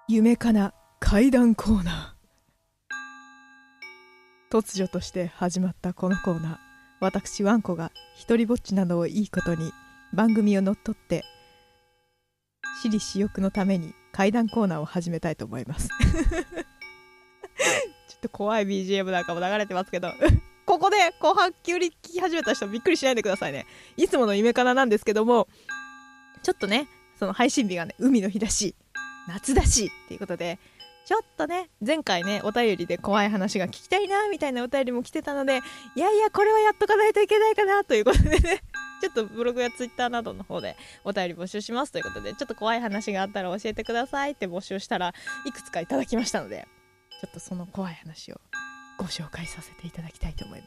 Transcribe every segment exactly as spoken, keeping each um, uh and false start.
夢かな怪談コーナー。突如として始まったこのコーナー、私ワンコが一人ぼっちなどをいいことに番組を乗っ取って私利私欲のために怪談コーナーを始めたいと思いますちょっと怖い ビージーエム なんかも流れてますけどここで後半急に聞き始めた人びっくりしないでくださいね。いつもの夢かななんですけども、ちょっとね、その配信日がね、海の日だし夏だしっていうことで、ちょっとね、前回ねお便りで怖い話が聞きたいなみたいなお便りも来てたので、いやいやこれはやっとかないといけないかなということでねちょっとブログやツイッターなどの方でお便り募集しますということで、ちょっと怖い話があったら教えてくださいって募集したらいくつかいただきましたので、ちょっとその怖い話をご紹介させていただきたいと思います。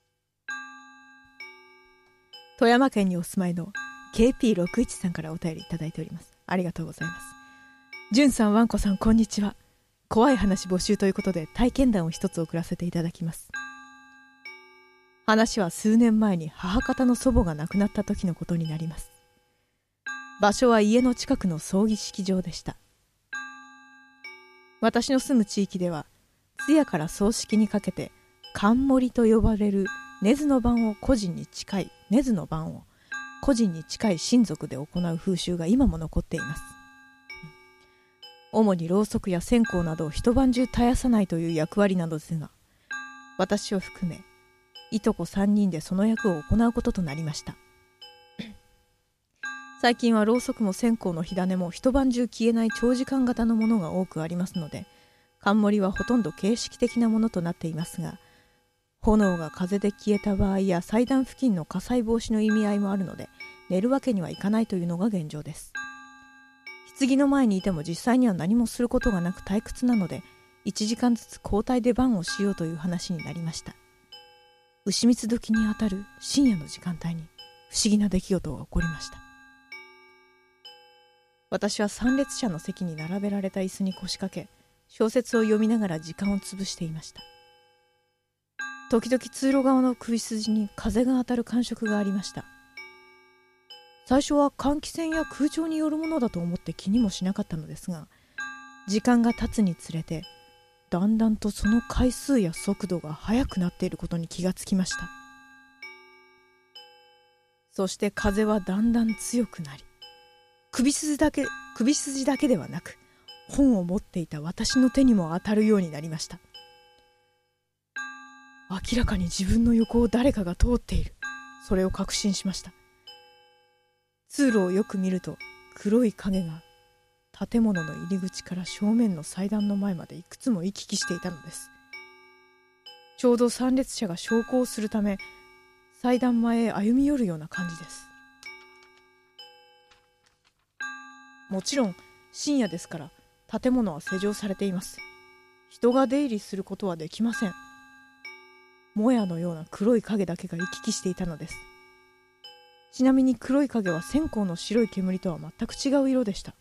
富山県にお住まいの ケーピーろくじゅういち さんからお便りいただいております。ありがとうございます。じゅんさん、わんこさん、こんにちは。怖い話募集ということで体験談を一つ送らせていただきます。話は数年前に母方の祖母が亡くなった時のことになります。場所は家の近くの葬儀式場でした。私の住む地域では通夜から葬式にかけて冠と呼ばれる根津の番を個人に近い根津の番を個人に近い親族で行う風習が今も残っています。主にろうそくや線香などを一晩中絶やさないという役割なのですが、私を含めいとこさんにんでその役を行うこととなりました。最近はろうそくも線香の火種も一晩中消えない長時間型のものが多くありますので、冠はほとんど形式的なものとなっていますが、炎が風で消えた場合や祭壇付近の火災防止の意味合いもあるので、寝るわけにはいかないというのが現状です。棺の前にいても実際には何もすることがなく退屈なので、いちじかんずつ交代で番をしようという話になりました。牛蜜時にあたる深夜の時間帯に不思議な出来事が起こりました。私は参列者の席に並べられた椅子に腰掛け、小説を読みながら時間を潰していました。時々通路側の首筋に風が当たる感触がありました。最初は換気扇や空調によるものだと思って気にもしなかったのですが、時間が経つにつれてだんだんとその回数や速度が速くなっていることに気がつきました。そして風はだんだん強くなり、首筋だけ、首筋だけではなく本を持っていた私の手にも当たるようになりました。明らかに自分の横を誰かが通っている、それを確信しました。通路をよく見ると黒い影が建物の入り口から正面の祭壇の前までいくつも行き来していたのです。ちょうど参列者が焼香をするため祭壇前へ歩み寄るような感じです。もちろん深夜ですから建物は施錠されています。人が出入りすることはできません。もやのような黒い影だけが行き来していたのです。ちなみに黒い影は線香の白い煙とは全く違う色でした。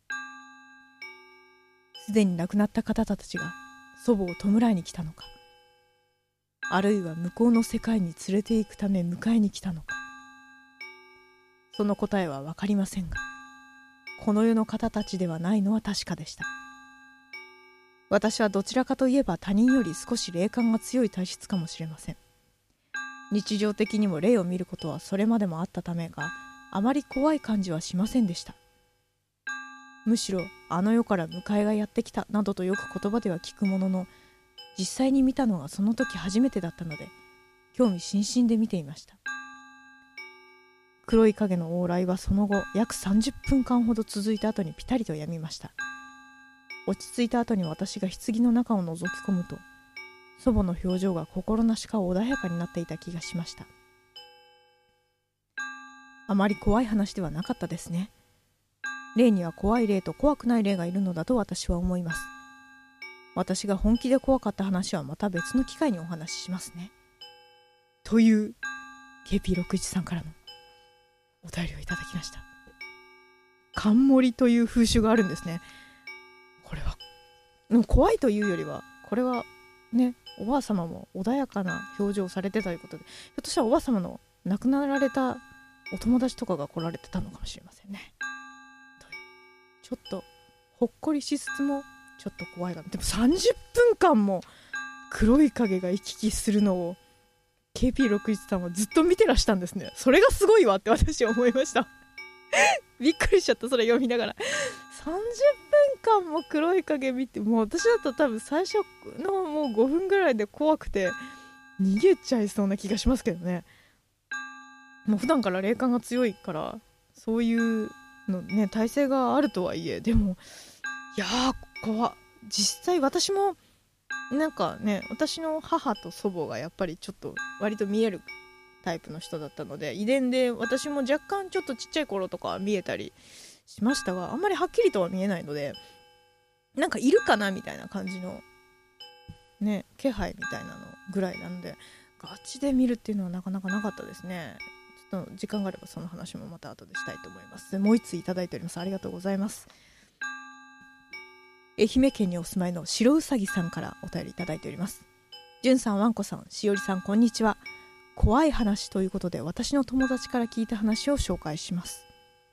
すでに亡くなった方たちが祖母を弔いに来たのか、あるいは向こうの世界に連れて行くため迎えに来たのか、その答えは分かりませんが、この世の方たちではないのは確かでした。私はどちらかといえば他人より少し霊感が強い体質かもしれません。日常的にも霊を見ることはそれまでもあったためか、あまり怖い感じはしませんでした。むしろあの世から迎えがやってきたなどとよく言葉では聞くものの、実際に見たのがその時初めてだったので興味津々で見ていました。黒い影の往来はその後約さんじゅっぷんかんほど続いた後にピタリとやみました。落ち着いた後に私が棺の中を覗き込むと、祖母の表情が心なしか穏やかになっていた気がしました。あまり怖い話ではなかったですね。霊には怖い霊と怖くない霊がいるのだと私は思います。私が本気で怖かった話はまた別の機会にお話ししますね。という ケーピーろくじゅういち さんからのお便りをいただきました。冠という風習があるんですね。これはもう怖いというよりは、これはね、おばあ様も穏やかな表情をされてたということで、ひょっとしたらおばあ様の亡くなられたお友達とかが来られてたのかもしれませんね。というちょっとほっこりしつつもちょっと怖いかな。でもさんじゅっぷんかんも黒い影が行き来するのを ケーピーろくじゅういち さんはずっと見てらしたんですね。それがすごいわって私は思いましたびっくりしちゃった。それ読みながらさんじゅっぷんかんも黒い影見て、もう私だと多分最初のもうごふんぐらいで怖くて逃げちゃいそうな気がしますけどね。もう普段から霊感が強いからそういうのね耐性があるとはいえ、でもいやー怖っ。実際私もなんかね、私の母と祖母がやっぱりちょっと割と見えるタイプの人だったので、遺伝で私も若干ちょっとちっちゃい頃とかは見えたりしましたが、あんまりはっきりとは見えないので、なんかいるかなみたいな感じのね気配みたいなのぐらいなので、ガチで見るっていうのはなかなかなかったですね。ちょっと時間があればその話もまた後でしたいと思います。もう一ついただいております。ありがとうございます。愛媛県にお住まいの白うさぎさんからお便りいただいております。じゅんさん、わんこさん、しおりさん、こんにちは。怖い話ということで私の友達から聞いた話を紹介します。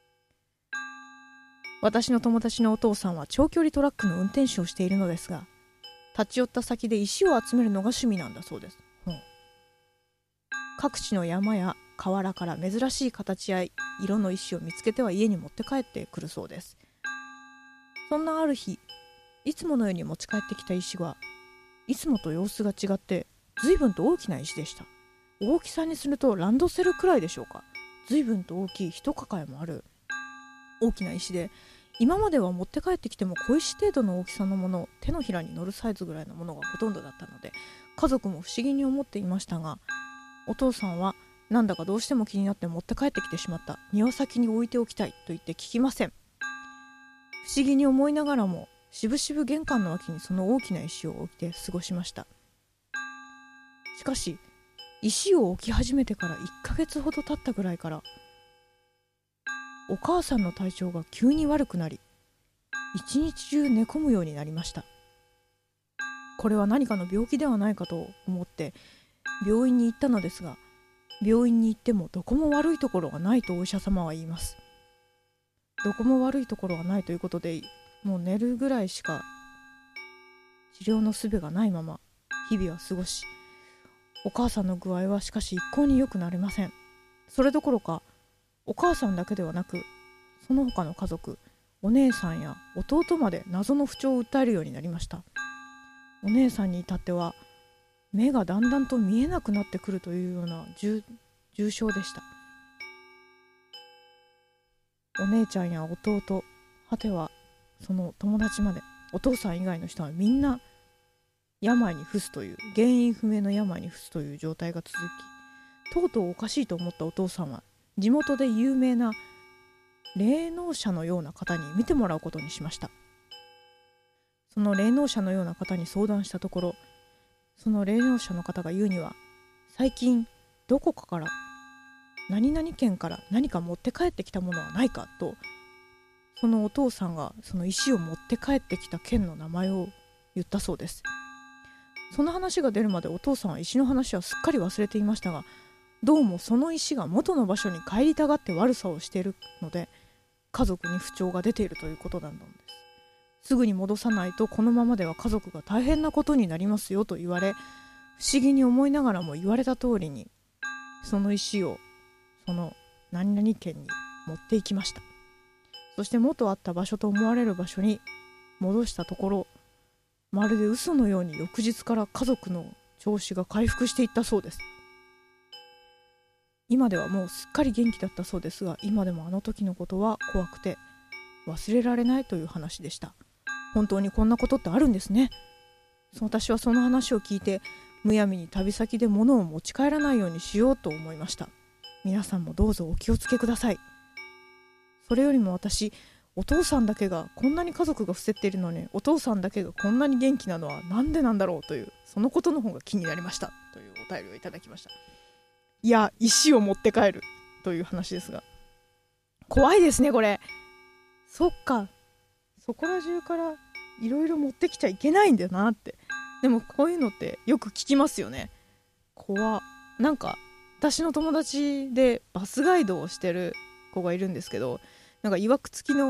私の友達のお父さんは長距離トラックの運転手をしているのですが、立ち寄った先で石を集めるのが趣味なんだそうです。うん、各地の山や河原から珍しい形や色の石を見つけては家に持って帰ってくるそうです。そんなある日、いつものように持ち帰ってきた石はいつもと様子が違って随分と大きな石でした。大きさにするとランドセルくらいでしょうか。随分と大きい一抱えもある大きな石で、今までは持って帰ってきても小石程度の大きさのもの、手のひらに乗るサイズぐらいのものがほとんどだったので、家族も不思議に思っていましたが、お父さんはなんだかどうしても気になって持って帰ってきてしまった。庭先に置いておきたいと言って聞きません。不思議に思いながらもしぶしぶ玄関の脇にその大きな石を置いて過ごしました。しかし石を置き始めてからいっかげつほど経ったぐらいから、お母さんの体調が急に悪くなり、一日中寝込むようになりました。これは何かの病気ではないかと思って病院に行ったのですが、病院に行ってもどこも悪いところがないとお医者様は言います。どこも悪いところがないということで、もう寝るぐらいしか治療の術がないまま日々は過ごし、お母さんの具合はしかし一向に良くなりません。それどころかお母さんだけではなく、その他の家族、お姉さんや弟まで謎の不調を訴えるようになりました。お姉さんに至っては目がだんだんと見えなくなってくるというような 重, 重症でした。お姉ちゃんや弟、果てはその友達まで、お父さん以外の人はみんな病に伏すという、原因不明の病に伏すという状態が続き、とうとうおかしいと思ったお父さんは地元で有名な霊能者のような方に見てもらうことにしました。その霊能者のような方に相談したところ、その霊能者の方が言うには、最近どこかから何々県から何か持って帰ってきたものはないかと、そのお父さんがその石を持って帰ってきた県の名前を言ったそうです。その話が出るまでお父さんは石の話はすっかり忘れていましたが、どうもその石が元の場所に帰りたがって悪さをしているので、家族に不調が出ているということなんです。すぐに戻さないとこのままでは家族が大変なことになりますよと言われ、不思議に思いながらも言われた通りにその石をその何々県に持っていきました。そして元あった場所と思われる場所に戻したところ、まるで嘘のように翌日から家族の調子が回復していったそうです。今ではもうすっかり元気だったそうですが、今でもあの時のことは怖くて忘れられないという話でした。本当にこんなことってあるんですね。私はその話を聞いて、むやみに旅先で物を持ち帰らないようにしようと思いました。皆さんもどうぞお気をつけください。それよりも私、お父さんだけがこんなに家族が伏せっているのに、お父さんだけがこんなに元気なのはなんでなんだろうという、そのことの方が気になりましたというお便りをいただきました。いや、石を持って帰るという話ですが、怖いですねこれ。そっか、そこら中からいろいろ持ってきちゃいけないんだよなって。でもこういうのってよく聞きますよね。怖。なんか私の友達でバスガイドをしてる子がいるんですけど、なんか曰く付きの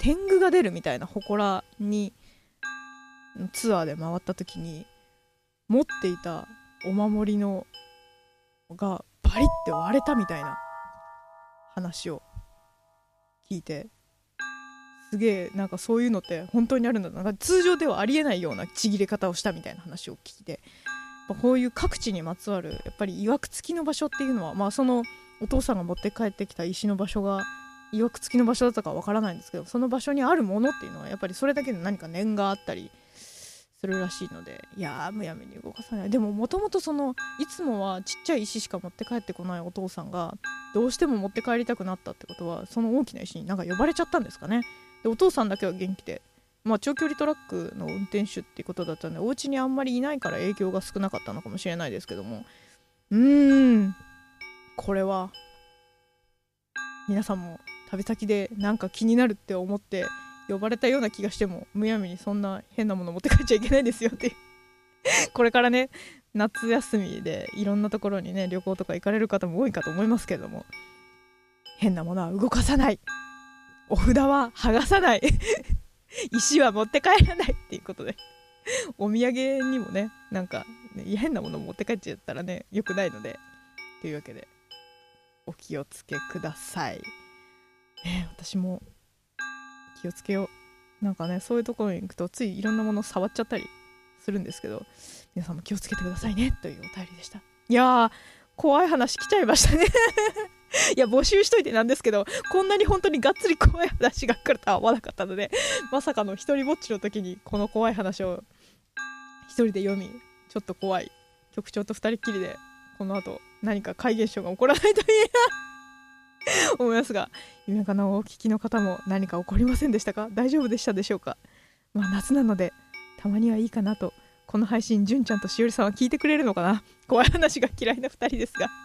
天狗が出るみたいな祠にツアーで回った時に持っていたお守りのがバリって割れたみたいな話を聞いて、すげえなんかそういうのって本当にあるんだな、なんか通常ではありえないようなちぎれ方をしたみたいな話を聞いて、こういう各地にまつわるやっぱり曰く付きの場所っていうのは、まあそのお父さんが持って帰ってきた石の場所が曰く付きの場所だったかわからないんですけど、その場所にあるものっていうのはやっぱりそれだけで何か念があったりするらしいので、いやーむやみに動かさない。でももともとそのいつもはちっちゃい石しか持って帰ってこないお父さんがどうしても持って帰りたくなったってことは、その大きな石になんか呼ばれちゃったんですかね。でお父さんだけは元気で、まあ、長距離トラックの運転手っていうことだったんでお家にあんまりいないから影響が少なかったのかもしれないですけども、うーんこれは皆さんも旅先でなんか気になるって思って呼ばれたような気がしても、むやみにそんな変なもの持って帰っちゃいけないですよってこれからね夏休みでいろんなところにね旅行とか行かれる方も多いかと思いますけれども、変なものは動かさない、お札は剥がさない石は持って帰らないっていうことで、お土産にもねなんかね変なもの持って帰っちゃったらね良くないので、というわけでお気をつけください、ね、私も気をつけよう。なんかねそういうところに行くとついいろんなもの触っちゃったりするんですけど、皆さんも気をつけてくださいねというお便りでした。いやー怖い話来ちゃいましたねいや募集しといてなんですけど、こんなに本当にがっつり怖い話が来るとは思わなかったので、まさかの一人ぼっちの時にこの怖い話を一人で読み、ちょっと怖い局長と二人っきりでこの後何か怪現象が起こらないといいな思いますが、夢かなをお聞きの方も何か起こりませんでしたか？大丈夫でしたでしょうか？まあ夏なのでたまにはいいかなと。この配信純ちゃんとしおりさんは聞いてくれるのかな？怖い話が嫌いなふたりですが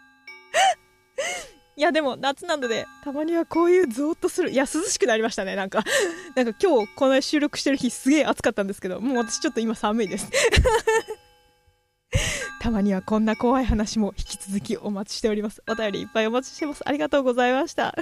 いやでも夏なのでたまにはこういうゾーッとする、いや涼しくなりましたね。なんかなんか今日この収録してる日すげえ暑かったんですけど、もう私ちょっと今寒いですたまにはこんな怖い話も引き続きお待ちしております。お便りいっぱいお待ちしてます。ありがとうございました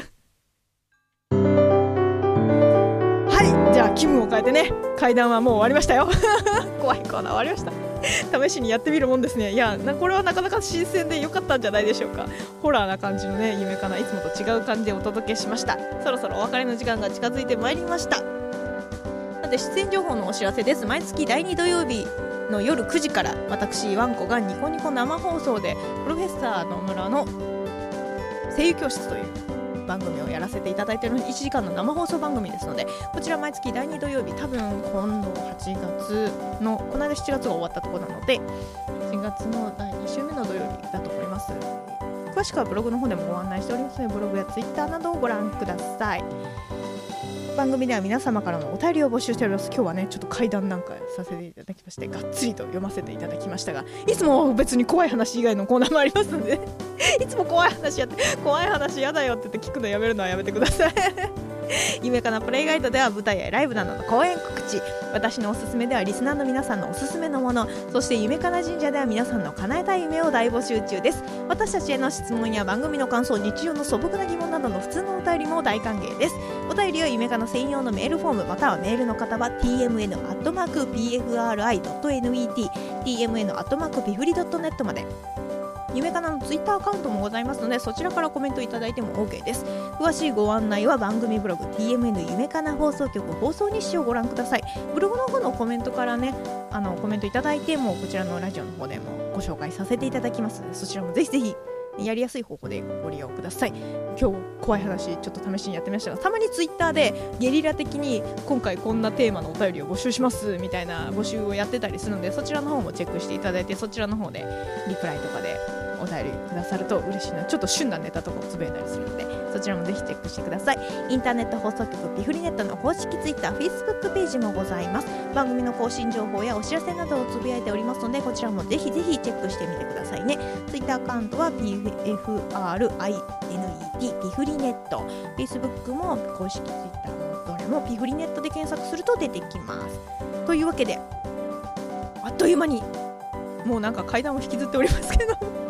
はい、じゃあ気分を変えてね、階段はもう終わりましたよ怖いコーナー終わりました試しにやってみるもんですね。いやなこれはなかなか新鮮で良かったんじゃないでしょうか。ホラーな感じのね夢かな、いつもと違う感じでお届けしました。そろそろお別れの時間が近づいてまいりました。さて出演情報のお知らせです。毎月だいに土曜日の夜くじから私ワンコがニコニコ生放送でプロフェッサー野村の声優教室という番組をやらせていただいているいちじかんの生放送番組ですので、こちら毎月だいに土曜日、多分今度はちがつのこの間しちがつが終わったところなのではちがつのだいに週目の土曜日だと思います。詳しくはブログの方でもご案内しておりますので、ブログやツイッターなどをご覧ください。番組では皆様からのお便りを募集しております。今日はねちょっと怪談なんかさせていただきまして、がっつりと読ませていただきましたが、いつも別に怖い話以外のコーナーもありますのでいつも怖い話やって怖い話やだよって言って聞くのやめるのはやめてください夢かなプレイガイドでは舞台やライブなどの公演告知、私のおすすめではリスナーの皆さんのおすすめのもの、そして夢かな神社では皆さんの叶えたい夢を大募集中です。私たちへの質問や番組の感想、日常の素朴な疑問などの普通のお便りも大歓迎です。お便りは夢かな専用のメールフォームまたはメールの方は ティーエムエヌ アットマーク ピーエフアールアイ ドット ネット ティーエムエヌ アットマーク ピフリ ドット ネット まで。夢かなのツイッターアカウントもございますので、そちらからコメントいただいても OK です。詳しいご案内は番組ブログ ティーエムエヌ 夢かな放送局放送日誌をご覧ください。ブログの方のコメントからねあのコメントいただいてもこちらのラジオの方でもご紹介させていただきますので、そちらもぜひぜひやりやすい方法でご利用ください。今日怖い話ちょっと試しにやってみましたが、たまにツイッターでゲリラ的に今回こんなテーマのお便りを募集しますみたいな募集をやってたりするので、そちらの方もチェックしていただいて、そちらの方でリプライとかでお便りくださると嬉しいな。ちょっと旬なネタとかをつぶやいたりするので、そちらもぜひチェックしてください。インターネット放送局ピフリネットの公式ツイッター、フェイスブックページもございます。番組の更新情報やお知らせなどをつぶやいておりますので、こちらもぜひぜひチェックしてみてくださいね。ツイッターアカウントは ピーエフアールアイエヌイーティー ピフリネット、フェイスブックも公式ツイッターのどれもピフリネットで検索すると出てきます。というわけであっという間にもうなんか階段を引きずっておりますけど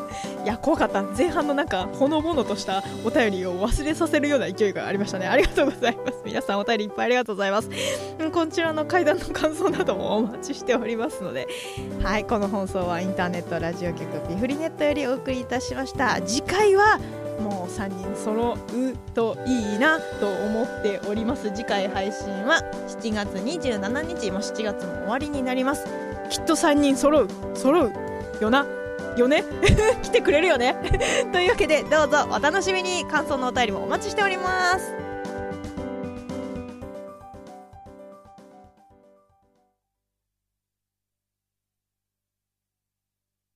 いや怖かった。前半のなんかほのぼのとしたお便りを忘れさせるような勢いがありましたね。ありがとうございます。皆さんお便りいっぱいありがとうございます。こちらの怪談の感想などもお待ちしておりますので、はい、この放送はインターネットラジオ局ピフリネットよりお送りいたしました。次回はもうさんにん揃うといいなと思っております。次回配信はしちがつにじゅうしちにち、もうしちがつも終わりになります。きっとさんにん揃う揃うよなよね来てくれるよねというわけでどうぞお楽しみに。感想のお便りもお待ちしております。